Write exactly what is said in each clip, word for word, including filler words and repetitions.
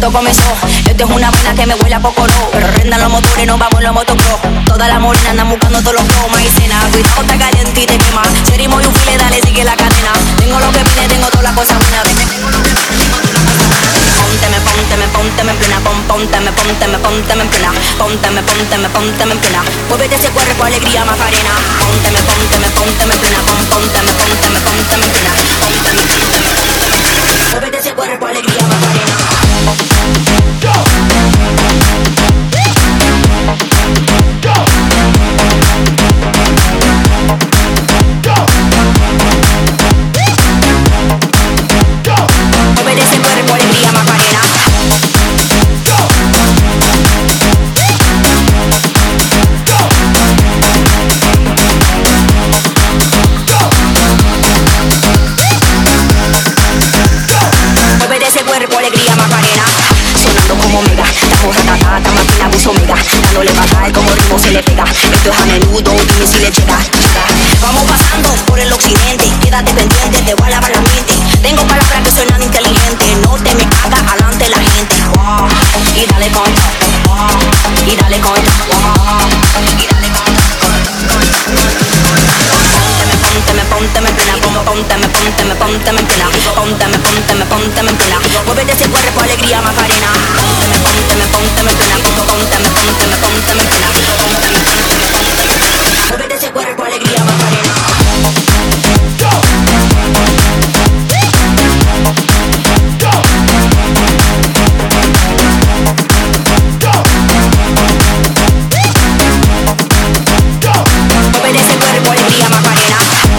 esto comenzó. Esto es una vaina que me huele a Pocoló. Pero rendan los motores, nos vamos en los motocross. Todas las morenas andan buscando todos los flow. Maicena, cuidado, está caliente y te quema. Serimo y un file, dale, sigue la cadena. Tengo lo que pide, tengo todas las cosas buenas. Pónteme, pónteme, pónteme en plena. Pónteme, pónteme, pónteme en plena. Pónteme, pónteme, pónteme en plena. Muévete ese cuerpo, alegría, Macarena. Pónteme, pónteme, pónteme en plena. Pónteme, pónteme, pónteme en plena. Pónteme, pónteme, pónteme en plena. Muévete ese cuerpo, alegría, Macarena. Muévete ese cuerpo, alegría, Macarena. Muévete ese cuerpo, alegría, Macarena. Sonando como mega, estamos ratatata, máquina buzo mega. Dándole fatal como ritmo se le pega. Esto es a menudo, dime si le llega. Vamos pasando por el occidente, quédate pendiente, te voy a lavar la mente. Tengo palabras que suenan inteligentes, no te me hagas adelante la gente. Wow. Y dale contra, wow. Y dale contra, wow. Y dale contra. Pónteme, pónteme en plena, como pónteme, pónteme, pónteme en plena. Pónteme, pónteme, pónteme en plena. Muévete ese cuerpo, alegría, Macarena. Pónteme, pónteme, pónteme en plena, como pónteme, pónteme, pónteme en plena. Pónteme, pónteme, pónteme en plena. Muévete ese cuerpo, alegría, Macarena. Muévete ese cuerpo, alegría, Macarena.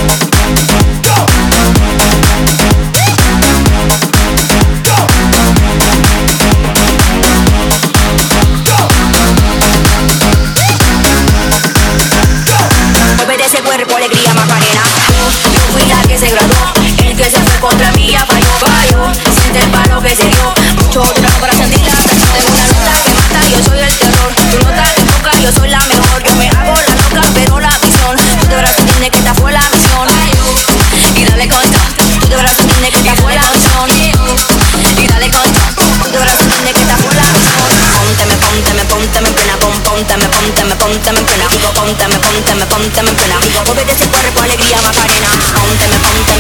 Muévete ese cuerpo, alegría, Macarena. Yo, yo fui la que se graduó, el que se fue contra mí ya falló, falló. Siente el palo que se dio, mucho trabajo para sentir la presión. Tengo una nota que mata, yo soy el terror. Tu nota que toca, yo soy la mejor. Yo me hago la loca, pero la visión. Tú de verdad entiendes que esta fue la misión. Y dale contra, tú de verdad entiendes que esta fue la misión. Y dale contra, tú de verdad entiendes que esta fue la misión. Pónteme, pónteme, pónteme en plena. Pónteme, pónteme, pónteme en plena. Pónteme, pónteme, pónteme en plena. Muévete ese cuerpo, alegría, Macarena. Pónteme, pónteme.